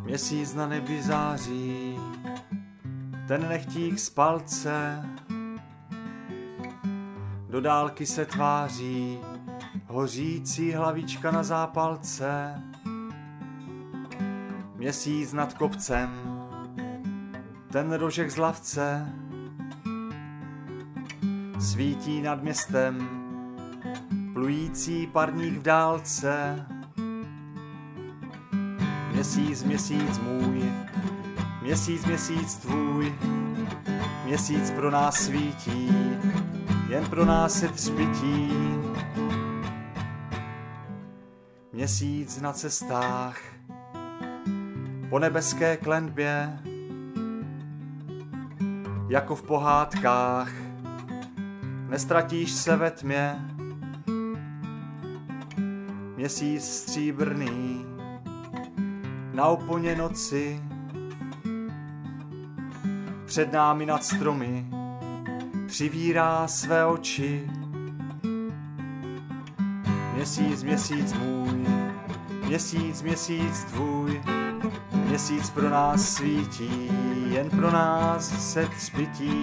Měsíc na nebi září, ten nechtík z palce, do dálky se tváří, hořící hlavička na zápalce. Měsíc nad kopcem, ten rožek z lavce, svítí nad městem, plující parník v dálce. Měsíc, měsíc můj, měsíc, měsíc tvůj, měsíc pro nás svítí, jen pro nás se třpytí. Měsíc na cestách, po nebeské klenbě, jako v pohádkách, nestratíš se ve tmě. Měsíc stříbrný, na oponě noci, před námi nad stromy, přivírá své oči. Měsíc, měsíc můj, měsíc, měsíc tvůj, měsíc pro nás svítí, jen pro nás se třpytí.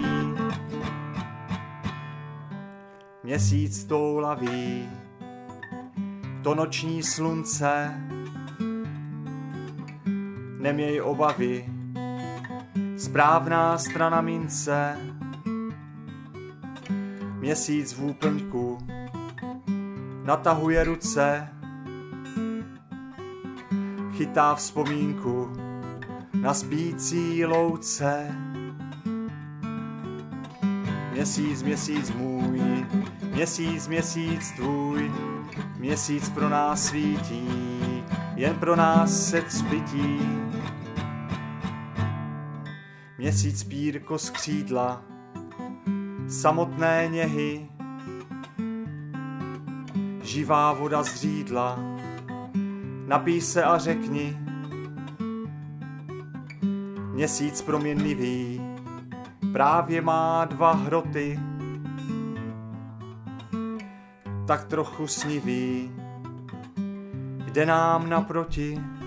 Měsíc toulavý, to noční slunce, neměj obavy, správná strana mince. Měsíc v úplňku natahuje ruce, chytá vzpomínku na spící louce. Měsíc, měsíc můj, měsíc, měsíc tvůj, měsíc pro nás svítí, jen pro nás se třpytí. Měsíc pírko z křídla, samotné něhy, živá voda z řídla, napij se a řekni. Měsíc proměnlivý, právě má 2 hroty, tak trochu snivý, jde nám naproti.